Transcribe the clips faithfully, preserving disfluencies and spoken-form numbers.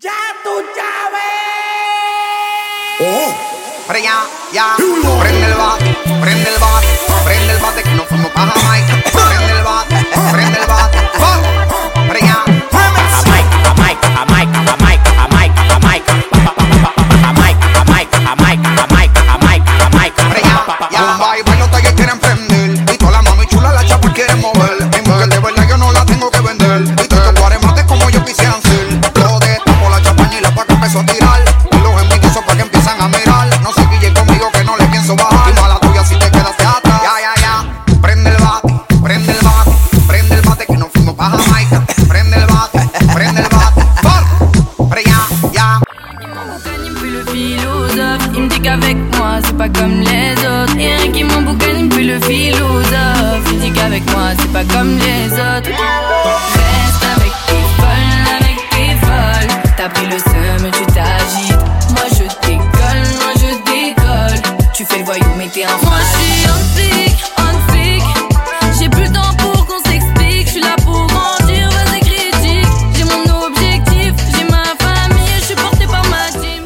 Ya tú sabes. Oh, pero ya, ya. Prende el bate, prende el bate, prende el bate que nos fuimos pa' Jamaica. Prende el bate, prende el bate. Oh, pero ya. Jamaica, Jamaica, Jamaica, Jamaica, Jamaica, Jamaica, Jamaica, Jamaica, Jamaica, Jamaica, Jamaica, Jamaica. Pero ya, ya. Bomba y bailota que quieren prender. Y toda la mami chula la chapa quieren mover. Mi mujer de verdad yo no la tengo que vender. Y todos estos guaremates como yo quisieran ser. Lo de tapo la champaña y la paca empezó a tirar. Y los envidiosos pa' que empiezan a mirar. No se guille conmigo que no le pienso bajar. Y mala tuya si te quedaste atrás. Ya, ya, ya. Prende el bate, prende el bate, prende el bate que nos fuimos pa' Jamaica. Prende el bate, prende el bate. Pero ya, ya. Il me fait le philosophe. Il me dit qu'avec moi c'est pas comme les autres. Et rien qui m'emboucane, il me fait le philosophe. Il dit qu'avec moi c'est pas comme les autres. Reste avec tes folles, avec tes folles. T'as pris le seum, tu t'agites. Moi je décolle, moi je décolle. Tu fais le voyou mais t'es un moi j'suis un flic, un flic. J'ai plus le temps pour qu'on s'explique. J'suis là pour grandir, vas-y critique. J'ai mon objectif, j'ai ma famille. J'suis porté par ma team.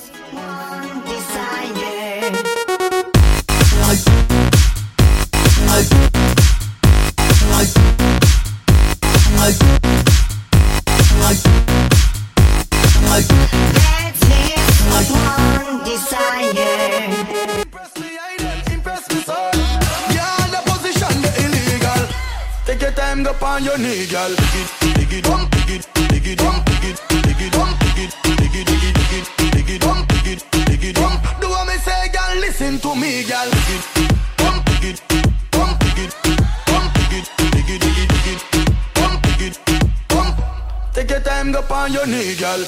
Go on your knee, girl. Dig it, dig it, dum, dig it, dig it, dum, dig it, dig it, dum, dig it, dig it, dig it, dig it, dig it, dum, dig it, dig it, dum. Do what me say, girl? Listen to me, girl. Dig it, dum, dig it, dum, dig it, dum, dig it, dig it, dig it, dig it, dum, dig it, dum. Take your time, go on your knee, girl.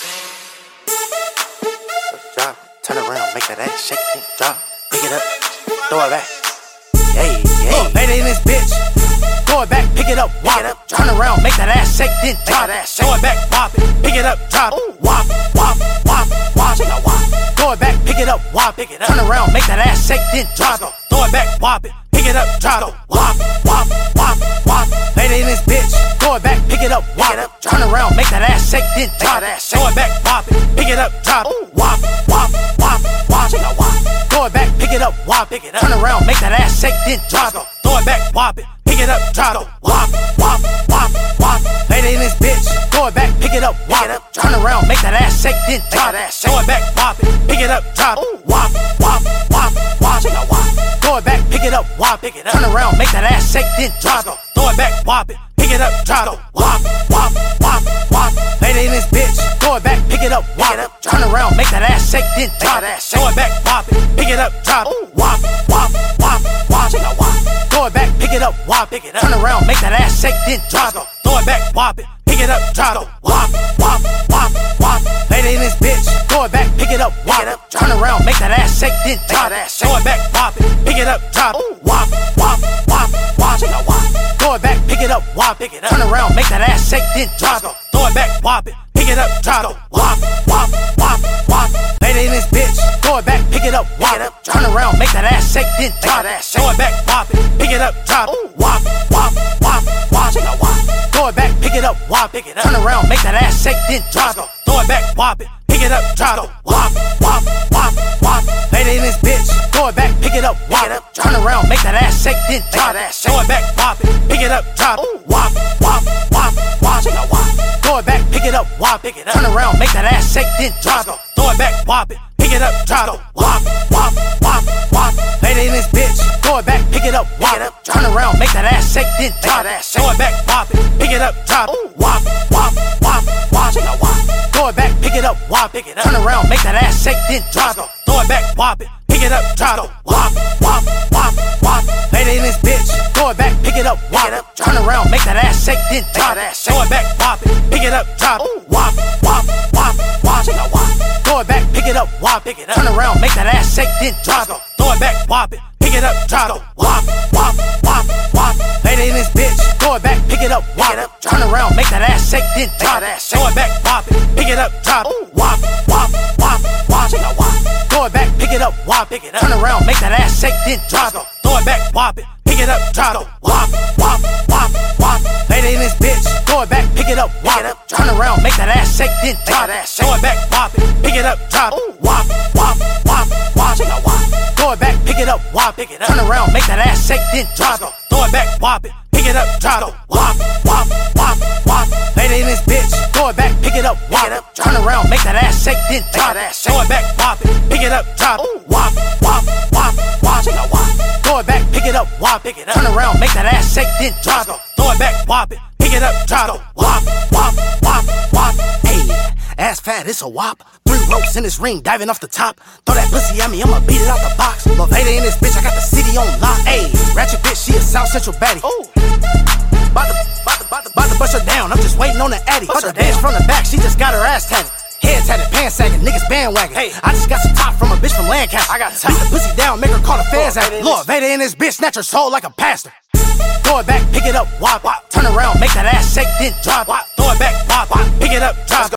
Drop, turn around, make that ass shake, drop, pick it up, throw it back. Hey, hey, oh, lady in this bitch. Throw it back, pick it up, wop it up, turn around, make that ass shake, then drop that shake. Throw it back, wop it, pick it up, drop it, wop, wop, wop, wop, shake a wop. Throw it back, pick it up, wop, pick it up, turn around, make that ass shake, then drop it. Throw it back, wop it, pick it up, drop it, wop, wop, wop, wop. Lady in this bitch. Throw it back, pick it up, wop it up, turn around, make that ass shake, then drop that shake. Throw it back, wop it, pick it up, drop it, wop, wop, wop, wop, shake a wop. Throw it back, pick it up, wop, pick it up, turn around, make that ass shake, then drop it. Throw it back, wop it. Pick it up, drop it, wop, wop, wop, wop. Lady in this bitch. Throw it back, pick it up, wop it up, turn around, make that ass shake, then drop that shake. Throw it back, wop it, pick it up, drop it, wop, wop, wop, wop, shake a wop. Throw it back, pick it up, wop, pick it up, turn around, make that ass shake, then drop it. Throw it back, wop it, pick it up, drop it, wop, wop, wop, wop. Lady in this bitch. Throw it back, pick it up, wop it up, turn around, make that ass shake, then drop that shake. Throw it back, wop it, pick it up, drop it, wop, wop, wop, wop, shake a wop. Throw it back, pick it up, wop, pick it up, turn around, make that ass shake, then drop it. Throw it back, wop it, pick it up, drop it, wop, wop, wop, wop. Lady in this bitch. Throw it back, pick it up, wop it up, turn around, make that ass shake, then drop that shake. Throw it back, wop it, pick it up, drop it, wop, wop, wop, wop, shake a wop. Throw it back, pick it up, wop, pick it up, turn around, make that ass shake, then drop it. Throw it back, wop it, pick it up, drop it, wop, wop, wop, wop. Lady in this bitch. Throw it back, pick it up, wop it up, turn around, make that ass shake, then drop that shake. Throw it back, wop it, pick it up, drop it, wop, wop, wop, wop, shake a wop. Throw it back, pick it up, wop, pick it up, turn around, make that ass shake, then drop it. Throw it back, wop it, pick it up, drop it, wop, wop, wop, wop. Lady in this bitch. Throw it back, pick it up, wop it up, turn around, make that ass shake, then drop that shake. Throw it back, wop it, pick it up, drop it, wop, wop, wop, wop, shake a wop. Throw it back, pick it up, wop, pick it up, turn around, make that ass shake, then drop it. Throw it back, wop it, pick it up, drop it, wop, wop, wop, wop. Lady in this bitch. Throw it back, pick it up, wop it up, turn around, make that ass shake, then drop that shake. Throw it back, wop it, pick it up, drop it, wop, wop, wop, wop, shake a wop. Throw it back, pick it up, wop, pick it up, turn around, make that ass shake, then drop it. Throw it back, wop it, pick it up, drop it, wop, wop, wop, wop. Lady in this bitch. Throw it back, pick it up, wop it up, turn around, make that ass shake, then drop that shake. Throw it back, wop it, pick it up, drop it, wop, wop, wop, wop, shake a wop. Throw it back, pick it up, wop, pick it up, turn around, make that ass shake, then drop it. Throw it back, wop it, pick it up, drop it, wop, wop, wop, wop. Lady in this bitch. Throw it back, pick it up, wop it up, turn around, make that ass shake, then drop that shake. Throw it back, wop it, pick it up, drop it, wop, wop, wop, wop, shake a wop. Throw it back, pick it up, wop, pick it up, turn around, make that ass shake, then drop it. Throw it back, wop it, pick it up, drop it, wop, wop, wop, wop. Lady Vader in this bitch. Throw it back, pick it up, wop it up. Turn around, make that ass shake, then drop it. Throw it back, wop it, pick it up, drop it. Wop, wop, wop, wop it, wop. Throw it back, pick it up, wop it. Turn around, make that ass shake, then drop it. Throw it back, wop it, pick it up, drop it. Wop, wop, wop, wop. Vader in this bitch. Throw it back, pick it up, wop it. Turn around, make that ass shake, then drop it. Throw it back, wop it, pick it up, drop it. Wop, wop, wop, wop it, wop. Throw it back, pick it up, wop it. Turn around, make that ass shake, then drop it. Throw it back, wop it, pick it up, drop it. Wop, wop, wop, wop. Hey, ass fat, it's a wop. Three ropes in this ring, diving off the top. Throw that pussy at me, I'ma beat it out the box. Lil Vader in this bitch, I got the city on lock. Hey, ratchet bitch, she a South Central baddie. Ooh. Bout to, bout to, bout to, bout to bust her down, I'm just waiting on the addy. Bust her bitch from the back, she just got her ass tatted. Head tatted, pants sagging, niggas bandwagon. Hey, I just got some top from a bitch from Lancaster. I got top. Beat the pussy down, make her call the fans at it. Lord Vader in this bitch, snatch her soul like a pastor. Throw it back, pick it up, wop, wop. Turn around, make that ass shake, then drop. Wop. Throw it back, wop, wop. Pick it up, drop.